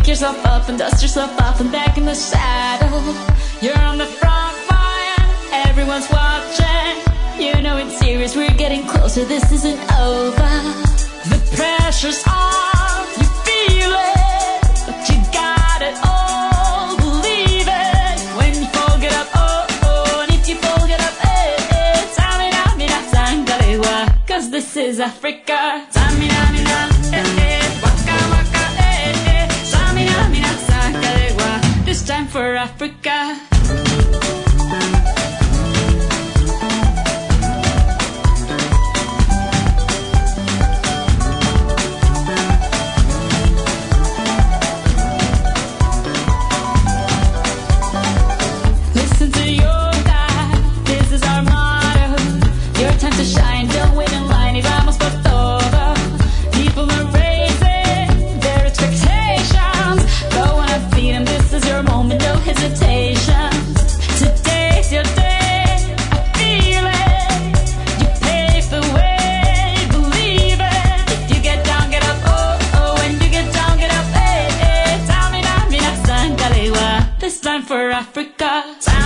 yourself up and dust yourself off and back in the saddle. You're on the front line, everyone's watching. You know it's serious, we're getting closer, this isn't over. The pressure's on, you feel it, but you got it all, believe it. When you fold it up, oh, oh, and if you fold it up, eh, eh, tamina, mina, sangalewa, cause this is Africa. Tamina, mina, eh, eh, waka, waka, eh, eh, tamina, mina, sangalewa, this time for Africa. For Africa.